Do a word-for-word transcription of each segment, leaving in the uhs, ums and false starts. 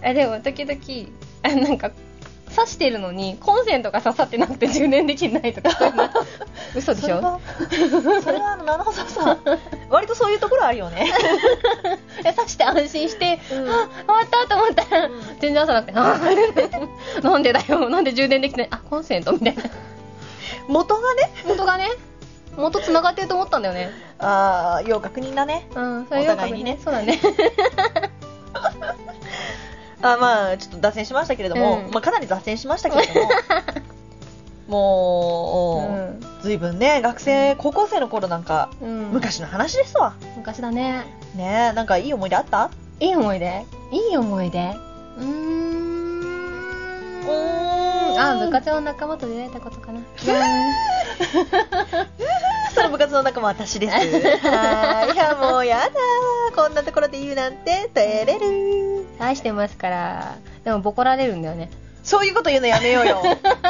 あでも時々あなんか刺してるのにコンセントが刺さってなくて充電できないとかそういうの嘘でしょ。それはそれはあの七穂さんさ割とそういうところあるよね刺して安心して、うん、あ終わったと思ったら、うん、全然朝なくてあなんでだよなんで充電できてないあコンセントみたいな元がね元がね元つながってると思ったんだよね。 ああ要確認だね。 うんそれ要確認お互いにね。そうだねあまあちょっと脱線しましたけれども、うんまあ、かなり脱線しましたけれどももう、うん、ずいぶんね学生高校生の頃なんか、うん、昔の話ですわ。 昔だね。 ねえなんかいい思い出あった？ いい思い出いい思い出うーんうーんあ部活の仲間と出会えたことかなその部活の仲間は私ですあいやもうやだこんなところで言うなんて照れる愛してますから。でもボコられるんだよね。 そういうこと言うのやめようよ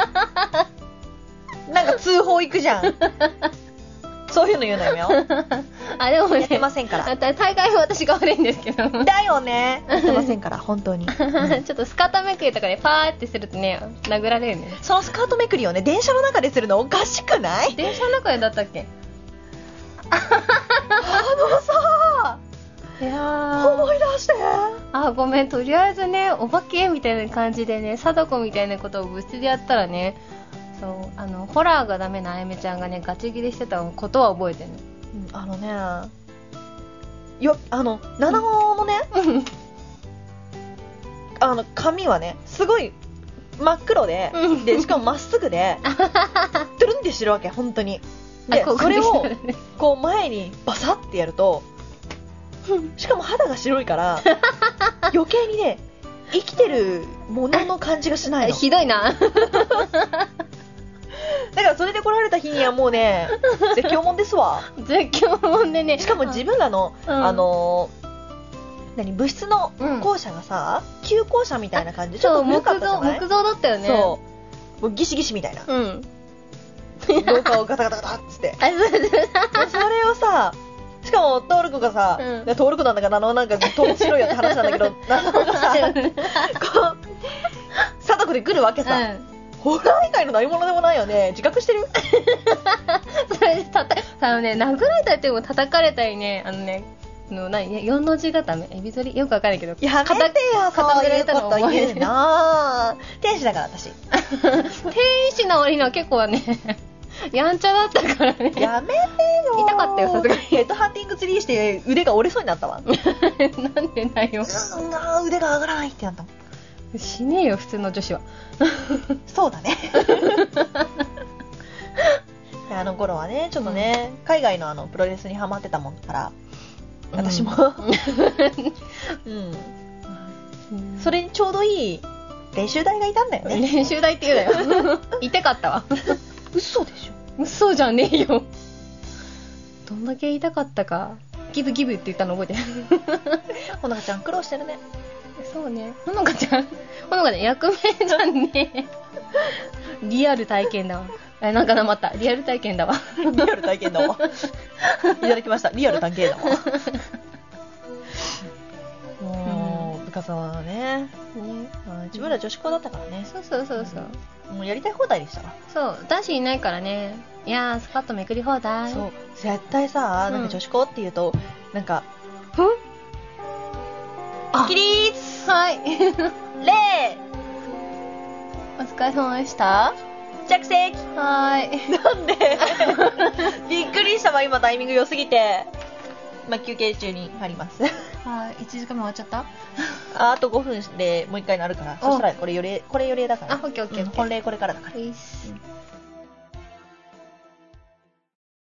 なんか通報行くじゃんそういうの言うのやめようあでもねやってませんから大概は私が悪いんですけどだよねやってませんから本当に、うん、 ちょっとスカートめくりとかでパーってするとね殴られるね。 そのスカートめくりをね電車の中でするのおかしくない？ 電車の中でだったっけあのさいや思い出してあごめんとりあえずねお化けみたいな感じでね貞子みたいなことを部室でやったらねそうあのホラーがダメなあやめちゃんがねガチギレしてたことは覚えてる、 うん、あのねよあの七尾のねあの髪はねすごい真っ黒で、でしかもまっすぐでトゥルンってしてるわけ本当にでそれをこう前にバサッてやるとしかも肌が白いから余計にね生きてるものの感じがしないの。 ひどいなだからそれで来られた日にはもうね絶叫もんですわ絶叫もんでね。 しかも自分らの、うん、あの何部室の校舎がさ、うん、旧校舎みたいな感じでちょっと古かったじゃない？ 木造だったよね。 そうもうギシギシみたいな、 うん、 廊下をガタガタガタっつってそれをさしかもトールクがさ、うん、トールクなんだかなのなんかトールしろよって話なんだけどなのがさこう貞子で来るわけさ、うんホラー以外の何者でもないよね。自覚してるそれでたたあのね殴られたりっても叩かれたりねあのねの何よんの字固めエビ反りよくわかんないけどやめてよそういうこと言うの天使だから私天使の割には結構はねやんちゃだったからねやめてよ痛かったよさすがにヘッドハンティングツリーして腕が折れそうになったわなんでだよ腕が上がらないってなったもんしねえよ普通の女子はそうだねあの頃はねちょっとね、うん、海外のあのプロレスにハマってたもんだから私も、うんうん、それにちょうどいい練習台がいたんだよね。 練習台って言うなよいてかったわ嘘でしょ。 嘘じゃねえよどんだけ言いたかったかギブギブって言ったの覚えてるほのかちゃん苦労してるね。 そうねほのかちゃんほのかちゃん役名じゃんねリアル体験だわあなんかなまったリアル体験だわリアル体験だわいただきましたリアル体験だわもう、うん、部活はね、ね自分ら女子校だったからね。 そうそうそうそう、 うん、もうやりたい放題でしたわ。 そう男子いないからね。いやースカートめくり放題。 そう絶対さなんか女子校っていうと、うん、なんかふん起立はい礼お疲れ様でした。 着席はーいなんでびっくりしたわ今タイミング良すぎて。まあ、休憩中に入りますはいいちじかんも終わっちゃった。 ああとごふんでもう一回なるからそしたらこれよりこれよりだから、 あオッケーオッケー、うん、 本例これからだから。 いいっす、うん